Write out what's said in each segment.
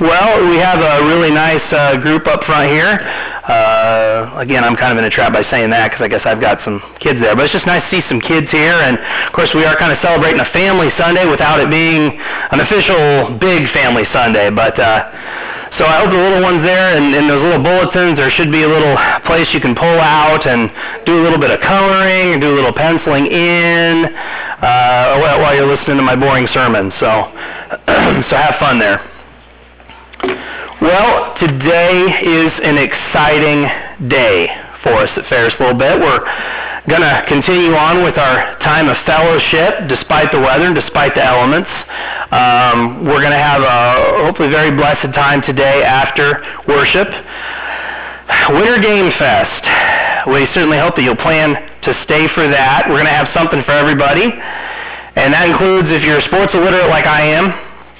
Well, we have a really nice group up front here. Again, I'm kind of in a trap by saying that because I guess I've got some kids there. But it's just nice to see some kids here. And, of course, we are kind of celebrating a family Sunday without it being an official big family Sunday. But so I hope the little ones there and in those little bulletins, there should be a little place you can pull out and do a little bit of coloring and do a little penciling in while you're listening to my boring sermon. So, so have fun there. Well, today is an exciting day for us at Ferris a little bit. We're going to continue on with our time of fellowship despite the weather and despite the elements. We're going to have a hopefully very blessed time today after worship. Winter Game Fest. We certainly hope that you'll plan to stay for that. We're going to have something for everybody. And that includes if you're sports illiterate like I am.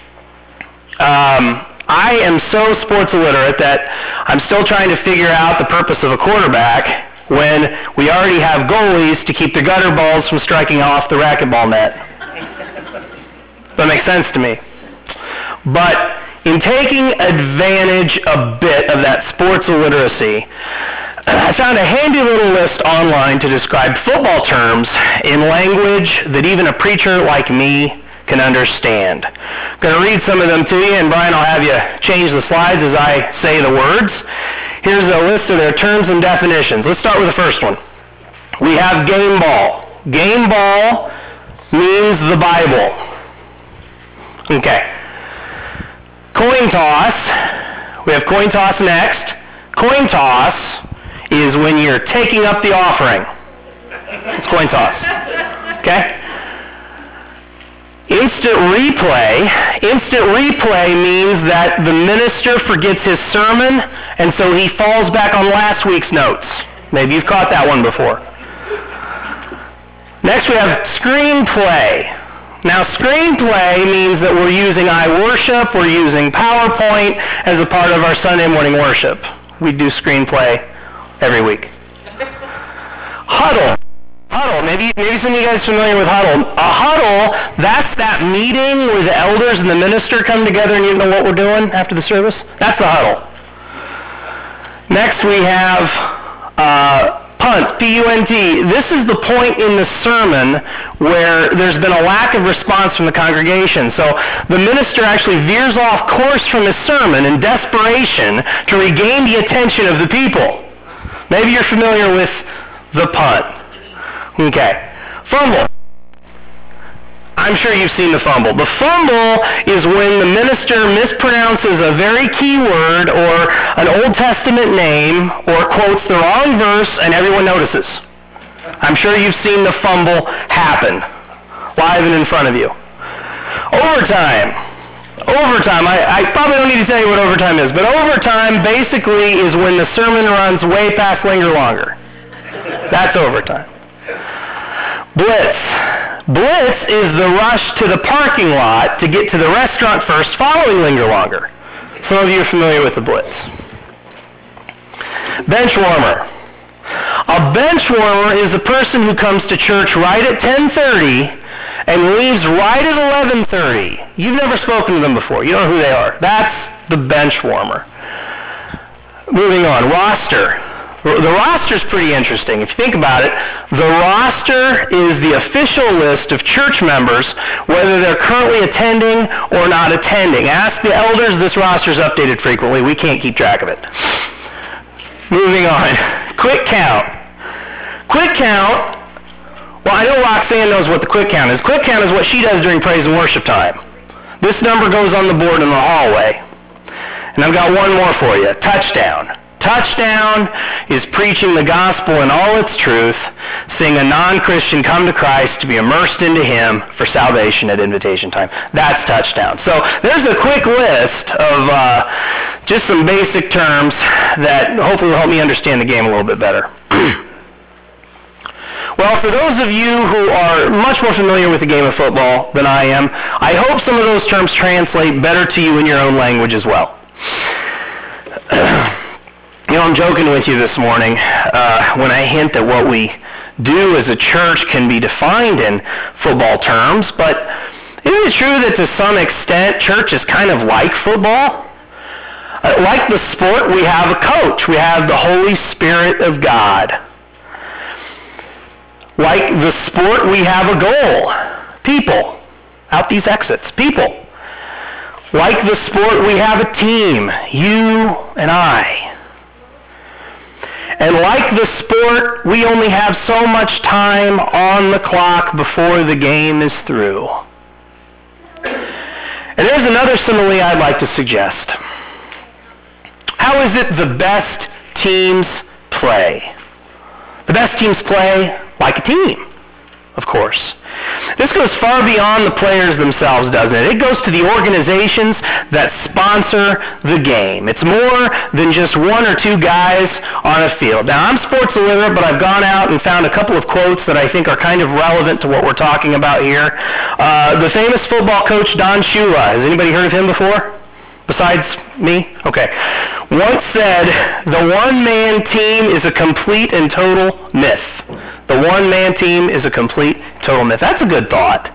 I am so sports illiterate that I'm still trying to figure out the purpose of a quarterback when we already have goalies to keep the gutter balls from striking off the racquetball net. That makes sense to me. But in taking advantage a bit of that sports illiteracy, I found a handy little list online to describe football terms in language that even a preacher like me can understand. I'm going to read some of them to you, and Brian, I'll have you change the slides as I say the words. Here's a list of their terms and definitions. Let's start with the first one. We have game ball. Game ball means the Bible. Okay. Coin toss. We have coin toss next. Coin toss is when you're taking up the offering. It's coin toss. Okay? Instant replay. Instant replay means that the minister forgets his sermon, and so he falls back on last week's notes. Maybe you've caught that one before. Next we have screenplay. Now screenplay means that we're using iWorship, we're using PowerPoint as a part of our Sunday morning worship. We do screenplay every week. Huddle. Huddle. Maybe some of you guys are familiar with huddle. A huddle, that's that meeting where the elders and the minister come together and you know what we're doing after the service. That's the huddle. Next we have punt, P-U-N-T. This is the point in the sermon where there's been a lack of response from the congregation. So the minister actually veers off course from his sermon in desperation to regain the attention of the people. Maybe you're familiar with the punt. Okay. Fumble. I'm sure you've seen the fumble. The fumble is when the minister mispronounces a very key word or an Old Testament name or quotes the wrong verse and everyone notices. I'm sure you've seen the fumble happen live and in front of you. Overtime. Overtime. I probably don't need to tell you what overtime is, but overtime basically is when the sermon runs way past linger longer. That's overtime. Blitz. Blitz is the rush to the parking lot to get to the restaurant first following linger longer. Some of you are familiar with the blitz. Bench warmer. A bench warmer is a person who comes to church right at 10:30 and leaves right at 11:30. You've never spoken to them before. You don't know who they are. That's the bench warmer. Moving on. Roster. The roster is pretty interesting. If you think about it, the roster is the official list of church members, whether they're currently attending or not attending. Ask the elders, this roster is updated frequently. We can't keep track of it. Moving on. Quick count. Quick count, well, I know Roxanne knows what the quick count is. Quick count is what she does during praise and worship time. This number goes on the board in the hallway. And I've got one more for you. Touchdown. Touchdown is preaching the gospel in all its truth, seeing a non-Christian come to Christ to be immersed into him for salvation at invitation time. That's touchdown. So there's a quick list of just some basic terms that hopefully will help me understand the game a little bit better. Well, for those of you who are much more familiar with the game of football than I am, I hope some of those terms translate better to you in your own language as well. You know, I'm joking with you this morning when I hint that what we do as a church can be defined in football terms, but isn't it true that to some extent church is kind of like football? Like the sport, we have a coach. We have the Holy Spirit of God. Like the sport, we have a goal. People. Out these exits. People. Like the sport, we have a team. You and I. And like the sport, we only have so much time on the clock before the game is through. And there's another simile I'd like to suggest. How is it the best teams play? The best teams play like a team, of course. This goes far beyond the players themselves, doesn't it? It goes to the organizations that sponsor the game. It's more than just one or two guys on a field. Now, I'm sports illiterate, but I've gone out and found a couple of quotes that I think are kind of relevant to what we're talking about here. The famous football coach Don Shula. Has anybody heard of him before? Besides me? Okay. Once said, the one-man team is a complete and total myth. The one-man team is a complete, total myth. That's a good thought.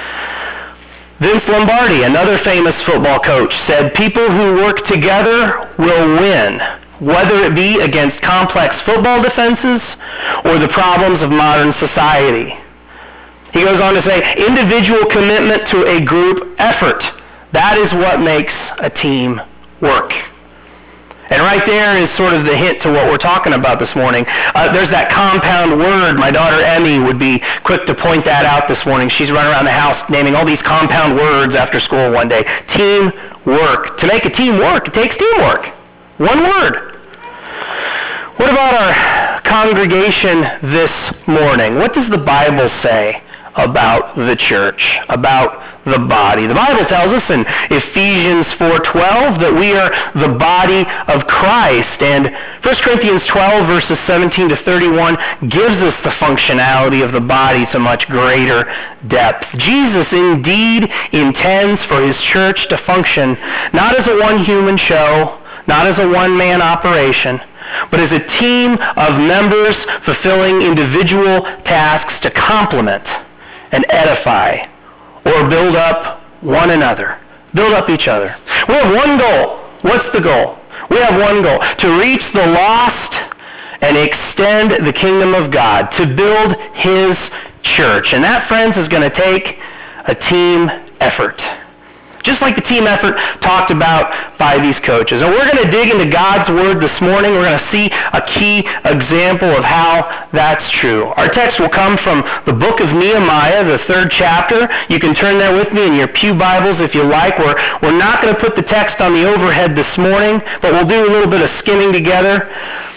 Vince Lombardi, another famous football coach, said people who work together will win, whether it be against complex football defenses or the problems of modern society. He goes on to say, individual commitment to a group effort. That is what makes a team work. And right there is sort of the hint to what we're talking about this morning. There's that compound word. My daughter Emmy would be quick to point that out this morning. She's running around the house naming all these compound words after school one day. Teamwork. To make a team work, it takes teamwork. One word. What about our congregation this morning? What does the Bible say about the church, about the body? The Bible tells us in Ephesians 4:12 that we are the body of Christ, and 1 Corinthians 12 verses 17 to 31 gives us the functionality of the body to much greater depth. Jesus indeed intends for his church to function not as a one-human show, not as a one-man operation, but as a team of members fulfilling individual tasks to complement and edify or build up one another. Build up each other. We have one goal. What's the goal? We have one goal. To reach the lost and extend the kingdom of God. To build his church. And that, friends, is going to take a team effort. Just like the team effort talked about by these coaches. And we're going to dig into God's word this morning. We're going to see a key example of how that's true. Our text will come from the book of Nehemiah, the 3rd chapter. You can turn there with me in your pew Bibles if you like. We're not going to put the text on the overhead this morning, but we'll do a little bit of skimming together.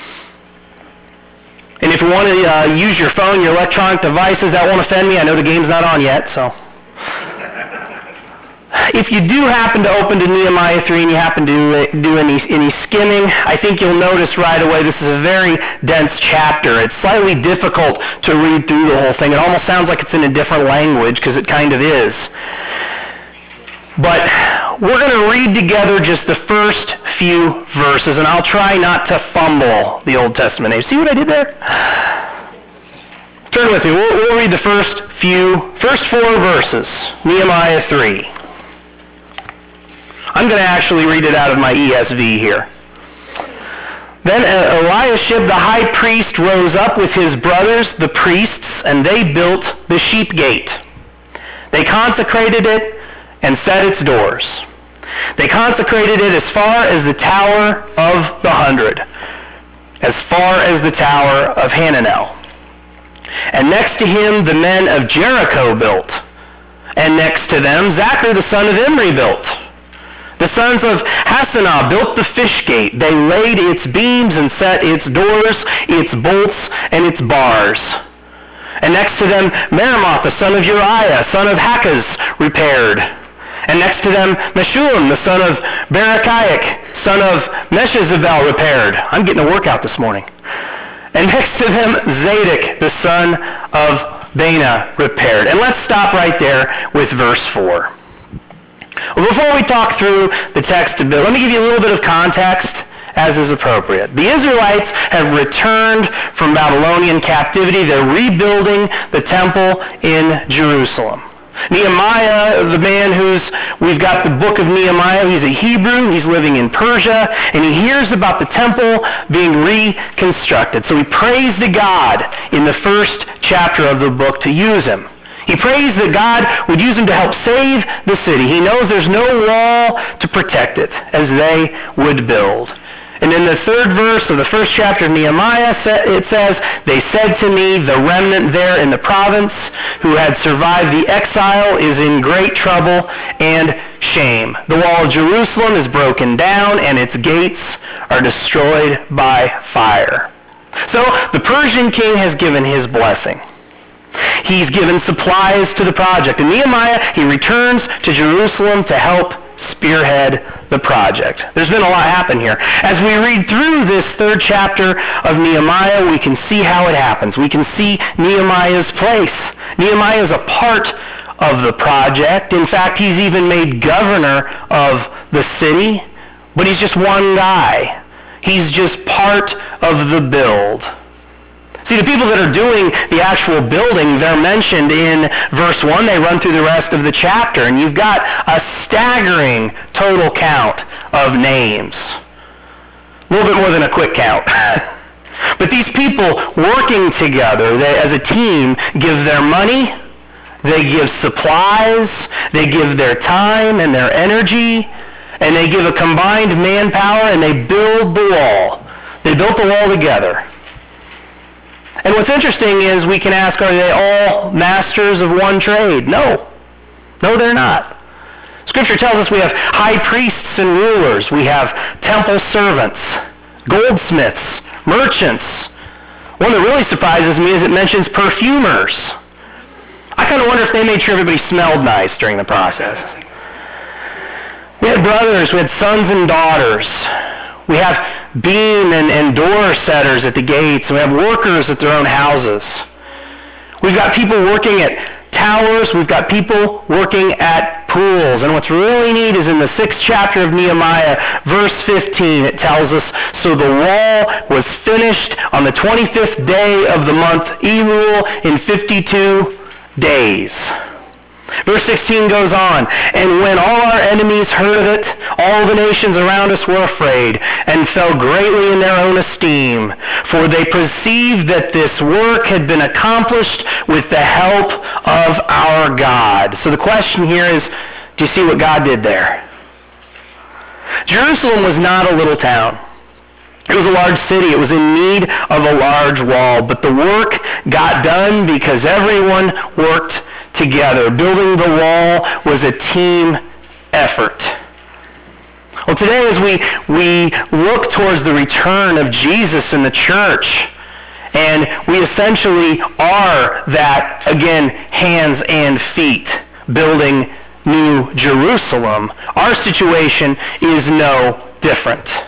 And if you want to use your phone, your electronic devices, that won't offend me. I know the game's not on yet, so... If you do happen to open to Nehemiah 3 and you happen to do any skimming, I think you'll notice right away this is a very dense chapter. It's slightly difficult to read through the whole thing. It almost sounds like it's in a different language, because it kind of is. But we're going to read together just the first few verses, and I'll try not to fumble the Old Testament name. See what I did there? Turn with me. We'll read the first 4 verses. Nehemiah 3. I'm going to actually read it out of my ESV here. Then Eliashib the high priest rose up with his brothers, the priests, and they built the sheep gate. They consecrated it and set its doors. They consecrated it as far as the Tower of the 100, as far as the Tower of Hananel. And next to him the men of Jericho built, and next to them Zachar the son of Imri built. The sons of Hassenaah built the fish gate. They laid its beams and set its doors, its bolts, and its bars. And next to them, Meremoth, the son of Uriah, son of Hakaz, repaired. And next to them, Meshullam, the son of Berechiah, son of Meshezabel, repaired. I'm getting a workout this morning. And next to them, Zadok, the son of Bana, repaired. And let's stop right there with verse 4. Well, before we talk through the text a bit, let me give you a little bit of context as is appropriate. The Israelites have returned from Babylonian captivity. They're rebuilding the temple in Jerusalem. Nehemiah, the man we've got the book of Nehemiah, he's a Hebrew, he's living in Persia, and he hears about the temple being reconstructed. So he prays to God in the first chapter of the book to use him. He prays that God would use him to help save the city. He knows there's no wall to protect it as they would build. And in the third verse of the first chapter of Nehemiah, it says, "They said to me, the remnant there in the province who had survived the exile is in great trouble and shame. The wall of Jerusalem is broken down and its gates are destroyed by fire." So the Persian king has given his blessing. He's given supplies to the project. And Nehemiah, he returns to Jerusalem to help spearhead the project. There's been a lot happen here. As we read through this third chapter of Nehemiah, we can see how it happens. We can see Nehemiah's place. Nehemiah is a part of the project. In fact, he's even made governor of the city, but he's just one guy. He's just part of the build. See, the people that are doing the actual building, they're mentioned in verse 1. They run through the rest of the chapter, and you've got a staggering total count of names. A little bit more than a quick count. But these people working together, they, as a team, give their money, they give supplies, they give their time and their energy, and they give a combined manpower, and they build the wall. They built the wall together. And what's interesting is we can ask, are they all masters of one trade? No. No, they're not. Scripture tells us we have high priests and rulers. We have temple servants, goldsmiths, merchants. One that really surprises me is it mentions perfumers. I kind of wonder if they made sure everybody smelled nice during the process. We had brothers, we had sons and daughters. We have beam and door setters at the gates. We have workers at their own houses. We've got people working at towers. We've got people working at pools. And what's really neat is in the 6th chapter of Nehemiah, verse 15, it tells us, "So the wall was finished on the 25th day of the month Elul in 52 days. Verse 16 goes on, "And when all our enemies heard of it, all the nations around us were afraid and fell greatly in their own esteem, for they perceived that this work had been accomplished with the help of our God." So the question here is, do you see what God did there? Jerusalem was not a little town. It was a large city. It was in need of a large wall, but the work got done because everyone worked together. Building the wall was a team effort. Well, today as we look towards the return of Jesus in the church, and we essentially are that, again, hands and feet, building New Jerusalem, our situation is no different.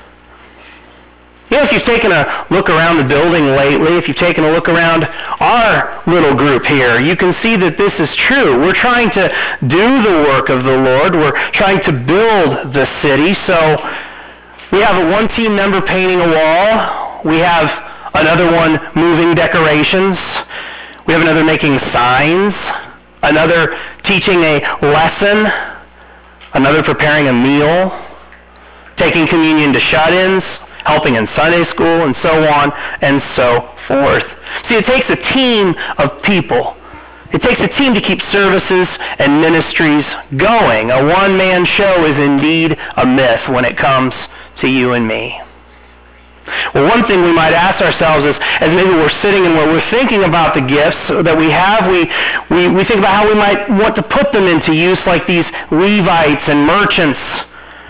You know, if you've taken a look around the building lately, if you've taken a look around our little group here, you can see that this is true. We're trying to do the work of the Lord. We're trying to build the city. So we have one team member painting a wall. We have another one moving decorations. We have another making signs. Another teaching a lesson. Another preparing a meal. Taking communion to shut-ins. Helping in Sunday school, and so on and so forth. See, it takes a team of people. It takes a team to keep services and ministries going. A one-man show is indeed a myth when it comes to you and me. Well, one thing we might ask ourselves is, as maybe we're sitting and we're thinking about the gifts that we have, we think about how we might want to put them into use, like these Levites and merchants.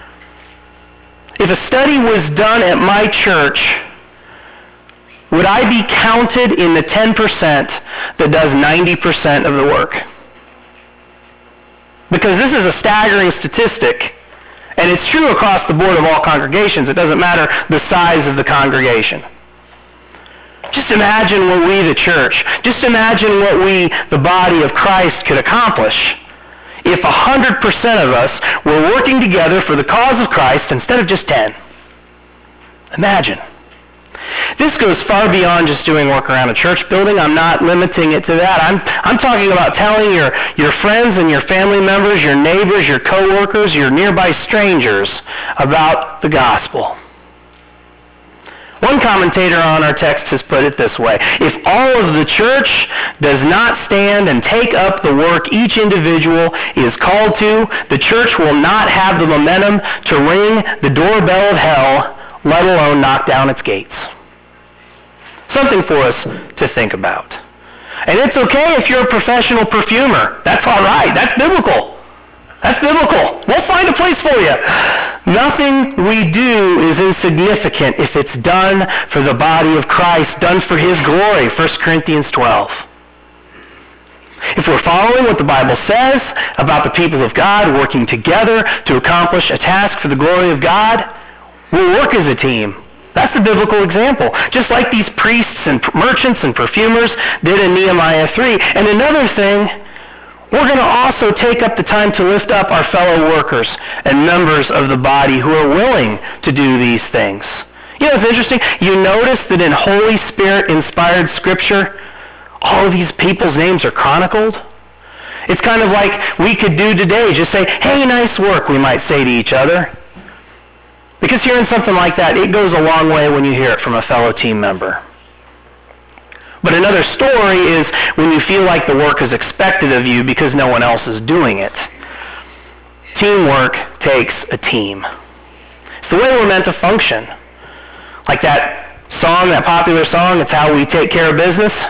If a study was done at my church, would I be counted in the 10% that does 90% of the work? Because this is a staggering statistic, and it's true across the board of all congregations. It doesn't matter the size of the congregation. Just imagine what we, the church, just imagine what we, the body of Christ, could accomplish if 100% of us were working together for the cause of Christ instead of just 10. Imagine. This goes far beyond just doing work around a church building. I'm not limiting it to that. I'm talking about telling your friends and your family members, your neighbors, your coworkers, your nearby strangers about the gospel. One commentator on our text has put it this way: if all of the church does not stand and take up the work each individual is called to, the church will not have the momentum to ring the doorbell of hell, let alone knock down its gates. Something for us to think about. And it's okay if you're a professional perfumer. That's all right. That's biblical. That's biblical. We'll find a place for you. Nothing we do is insignificant if it's done for the body of Christ, done for his glory, 1 Corinthians 12. If we're following what the Bible says about the people of God working together to accomplish a task for the glory of God, we'll work as a team. That's the biblical example. Just like these priests and merchants and perfumers did in Nehemiah 3. And another thing, we're going to also take up the time to lift up our fellow workers and members of the body who are willing to do these things. You know, it's interesting. You notice that in Holy Spirit-inspired Scripture, all of these people's names are chronicled. It's kind of like we could do today. Just say, hey, nice work, we might say to each other. Because hearing something like that, it goes a long way when you hear it from a fellow team member. But another story is when you feel like the work is expected of you because no one else is doing it. Teamwork takes a team. It's the way we're meant to function. Like that song, that popular song, it's how we take care of business.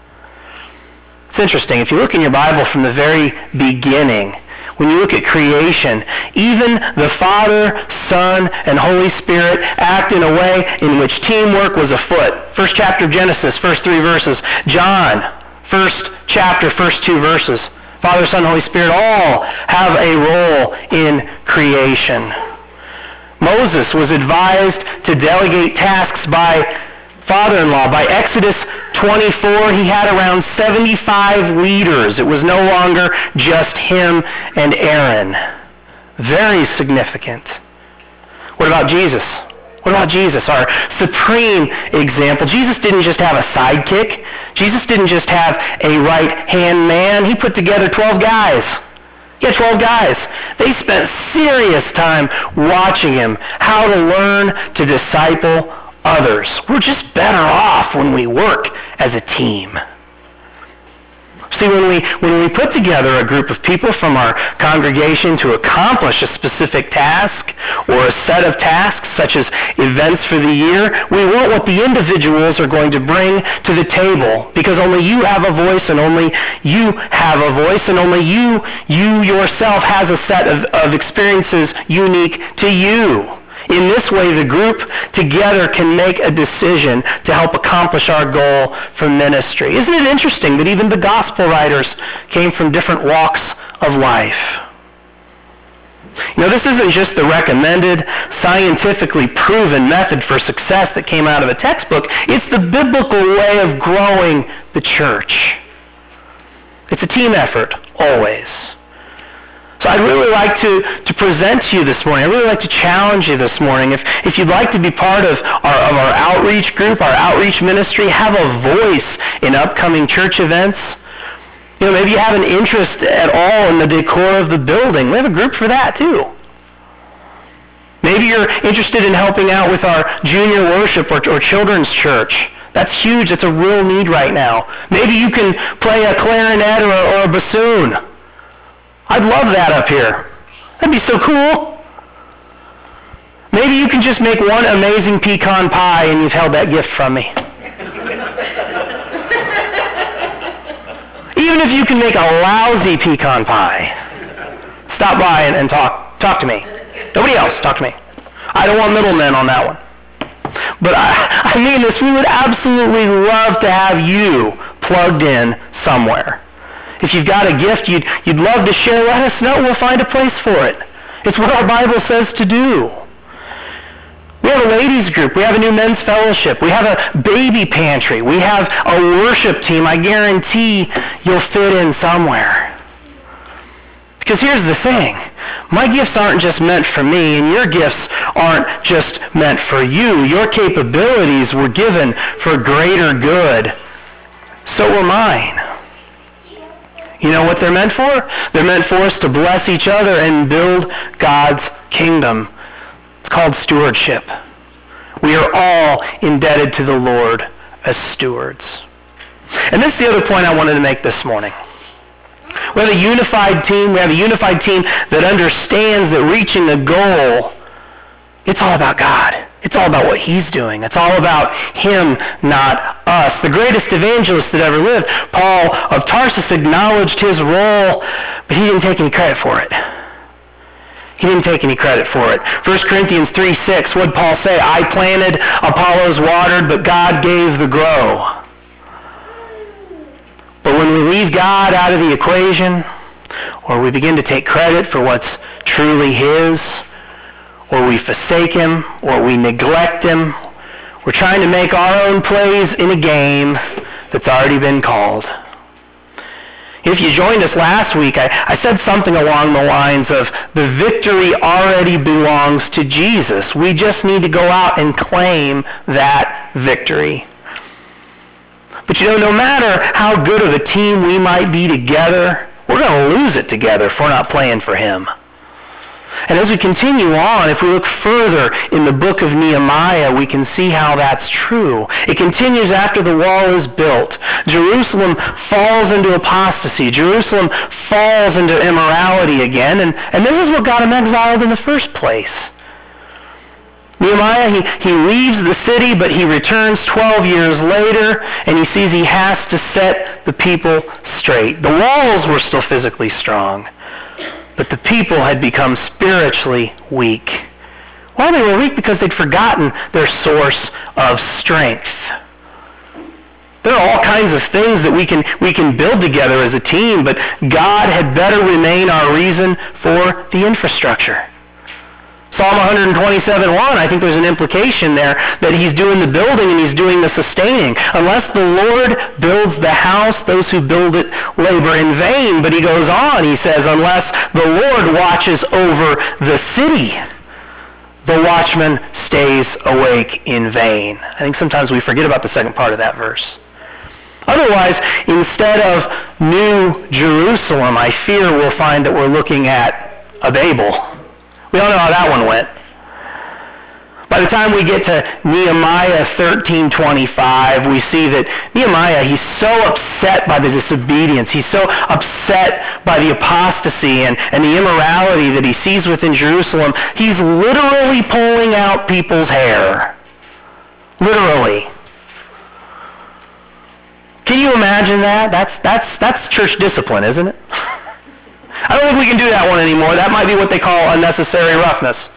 It's interesting. If you look in your Bible from the very beginning, when you look at creation, even the Father, Son, and Holy Spirit act in a way in which teamwork was afoot. First chapter of Genesis, first 3 verses. John, first chapter, first 2 verses. Father, Son, Holy Spirit all have a role in creation. Moses was advised to delegate tasks by father-in-law. By Exodus 24, he had around 75 leaders. It was no longer just him and Aaron. Very significant. What about Jesus? What about Jesus, our supreme example? Jesus didn't just have a sidekick. Jesus didn't just have a right-hand man. He put together 12 guys. Yeah, 12 guys. They spent serious time watching him, how to learn to disciple others. We're just better off when we work as a team. See, when we put together a group of people from our congregation to accomplish a specific task or a set of tasks, such as events for the year, we want what the individuals are going to bring to the table, because only you have a voice, and only you have a voice, and only you yourself has a set of experiences unique to you. In this way, the group together can make a decision to help accomplish our goal for ministry. Isn't it interesting that even the gospel writers came from different walks of life? You know, this isn't just the recommended, scientifically proven method for success that came out of a textbook. It's the biblical way of growing the church. It's a team effort, always. So I'd really like to present to you this morning. I'd really like to challenge you this morning. If you'd like to be part of our outreach group, our outreach ministry, have a voice in upcoming church events. You know, maybe you have an interest at all in the decor of the building. We have a group for that too. Maybe you're interested in helping out with our junior worship or children's church. That's huge. That's a real need right now. Maybe you can play a clarinet or a bassoon. I'd love that up here. That'd be so cool. Maybe you can just make one amazing pecan pie and you've held that gift from me. Even if you can make a lousy pecan pie, stop by and talk to me. Nobody else, talk to me. I don't want middlemen on that one. But I mean this, we would absolutely love to have you plugged in somewhere. If you've got a gift you'd love to share, let us know. We'll find a place for it. It's what our Bible says to do. We have a ladies group. We have a new men's fellowship. We have a baby pantry. We have a worship team. I guarantee you'll fit in somewhere. Because here's the thing. My gifts aren't just meant for me, and your gifts aren't just meant for you. Your capabilities were given for greater good. So were mine. You know what they're meant for? They're meant for us to bless each other and build God's kingdom. It's called stewardship. We are all indebted to the Lord as stewards. And this is the other point I wanted to make this morning. We have a unified team. We have a unified team that understands that reaching a goal, it's all about God. It's all about what he's doing. It's all about him, not us. The greatest evangelist that ever lived, Paul of Tarsus, acknowledged his role, but he didn't take any credit for it. He didn't take any credit for it. 1 Corinthians 3:6, what did Paul say? I planted, Apollos watered, but God gave the grow. But when we leave God out of the equation, or we begin to take credit for what's truly his, or we forsake him, or we neglect him, we're trying to make our own plays in a game that's already been called. If you joined us last week, I said something along the lines of the victory already belongs to Jesus. We just need to go out and claim that victory. But no matter how good of a team we might be together, we're going to lose it together if we're not playing for him. And as we continue on, if we look further in the book of Nehemiah, we can see how that's true. It continues after the wall is built. Jerusalem falls into apostasy. Jerusalem falls into immorality again. And this is what got him exiled in the first place. Nehemiah, he leaves the city, but he returns 12 years later, and he sees he has to set the people straight. The walls were still physically strong, but the people had become spiritually weak. Well, they were weak because they'd forgotten their source of strength. There are all kinds of things that we can build together as a team, but God had better remain our reason for the infrastructure. Psalm 127:1, I think there's an implication there that he's doing the building and he's doing the sustaining. Unless the Lord builds the house, those who build it labor in vain. But he goes on, he says, unless the Lord watches over the city, the watchman stays awake in vain. I think sometimes we forget about the second part of that verse. Otherwise, instead of New Jerusalem, I fear we'll find that we're looking at a Babel. We all know how that one went. By the time we get to Nehemiah 13:25, we see that Nehemiah, he's so upset by the disobedience. He's so upset by the apostasy and the immorality that he sees within Jerusalem. He's literally pulling out people's hair. Literally. Can you imagine that? That's church discipline, isn't it? I don't think we can do that one anymore. That might be what they call unnecessary roughness.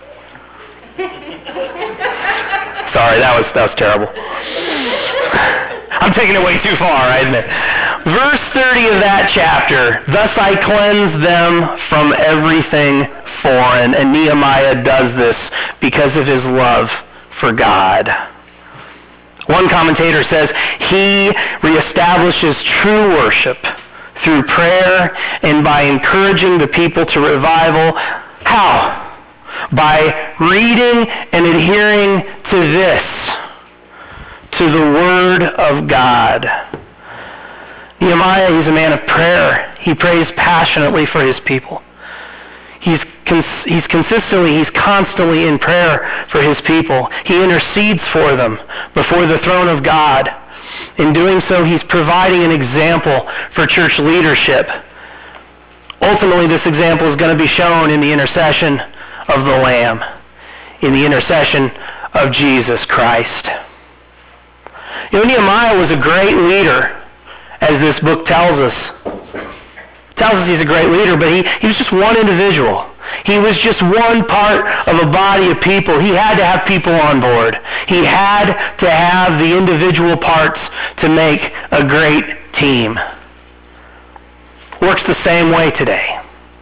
Sorry, that was terrible. I'm taking it way too far, isn't it? Verse 30 of that chapter, thus I cleanse them from everything foreign. And Nehemiah does this because of his love for God. One commentator says, he reestablishes true worship through prayer and by encouraging the people to revival. How? By reading and adhering to this, to the Word of God. Nehemiah, he's a man of prayer. He prays passionately for his people. He's constantly in prayer for his people. He intercedes for them before the throne of God. In doing so, he's providing an example for church leadership. Ultimately, this example is going to be shown in the intercession of the Lamb, in the intercession of Jesus Christ. Nehemiah was a great leader, as this book tells us. It tells us he's a great leader, but he was just one individual. He was just one part of a body of people. He had to have people on board. He had to have the individual parts to make a great team. Works the same way today.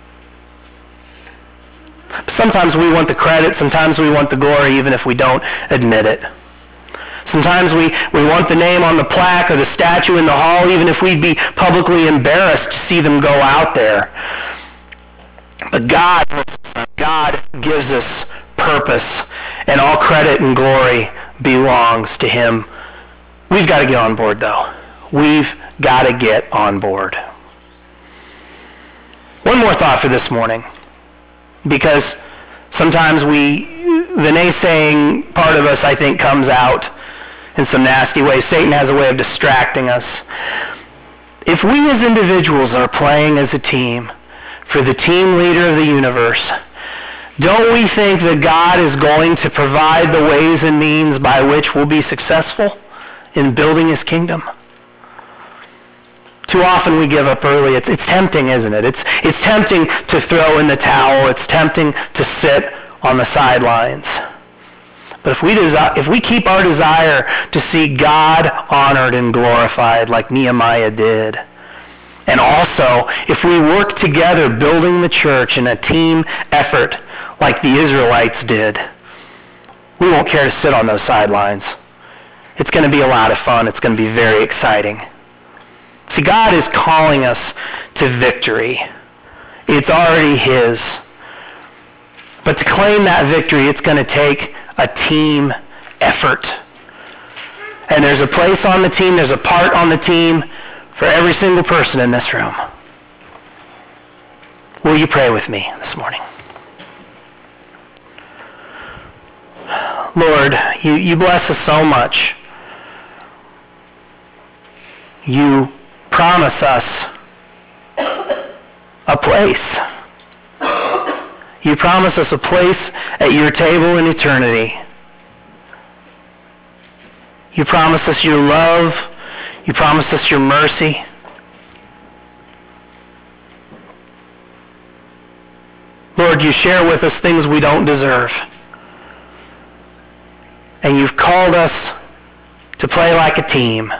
Sometimes we want the credit, sometimes we want the glory, even if we don't admit it. Sometimes we want the name on the plaque or the statue in the hall, even if we'd be publicly embarrassed to see them go out there. But God gives us purpose, and all credit and glory belongs to him. We've got to get on board, though. We've got to get on board. One more thought for this morning, because sometimes the naysaying part of us, I think, comes out in some nasty ways. Satan has a way of distracting us. If we as individuals are playing as a team for the team leader of the universe, don't we think that God is going to provide the ways and means by which we'll be successful in building his kingdom? Too often we give up early. It's tempting, isn't it? It's tempting to throw in the towel. It's tempting to sit on the sidelines. But if we keep our desire to see God honored and glorified like Nehemiah did, and also if we work together building the church in a team effort like the Israelites did, we won't care to sit on those sidelines. It's going to be a lot of fun. It's going to be very exciting. See, God is calling us to victory. It's already his. But to claim that victory, it's going to take a team effort. And there's a place on the team, there's a part on the team for every single person in this room. Will you pray with me this morning? Lord, you bless us so much. You promise us a place. You promise us a place at your table in eternity. You promise us your love. You promise us your mercy. Lord, you share with us things we don't deserve. And you've called us to play like a team,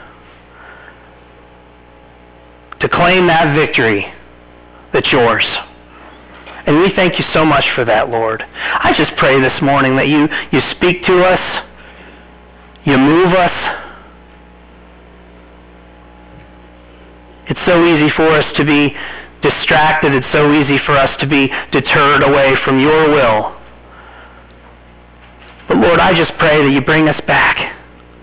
to claim that victory that's yours. And we thank you so much for that, Lord. I just pray this morning that you speak to us, you move us. It's so easy for us to be distracted. It's so easy for us to be deterred away from your will. But Lord, I just pray that you bring us back.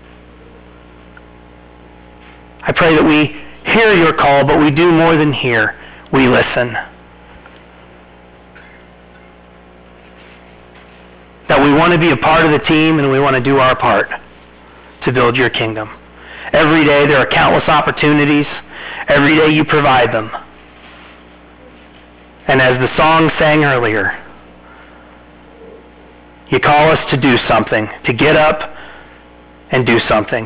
I pray that we hear your call, but we do more than hear. We listen. That we want to be a part of the team and we want to do our part to build your kingdom. Every day there are countless opportunities. Every day you provide them. And as the song sang earlier, you call us to do something, to get up and do something.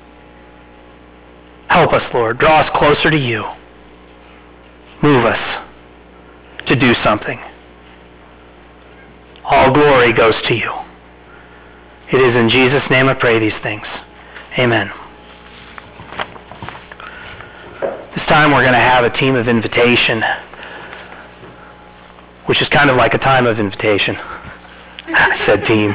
Help us, Lord. Draw us closer to you. Move us to do something. All glory goes to you. It is in Jesus' name I pray these things. Amen. This time we're going to have a team of invitation, which is kind of like a time of invitation. I said team.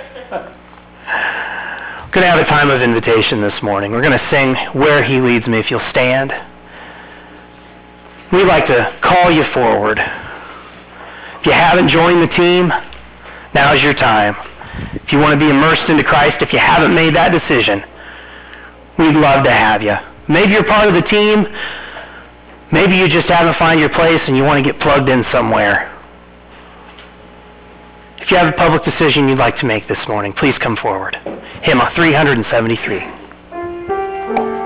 We're going to have a time of invitation this morning. We're going to sing Where He Leads Me. If you'll stand. We'd like to call you forward. If you haven't joined the team, now's your time. If you want to be immersed into Christ, if you haven't made that decision, we'd love to have you. Maybe you're part of the team. Maybe you just haven't found your place and you want to get plugged in somewhere. If you have a public decision you'd like to make this morning, please come forward. Hymn 373.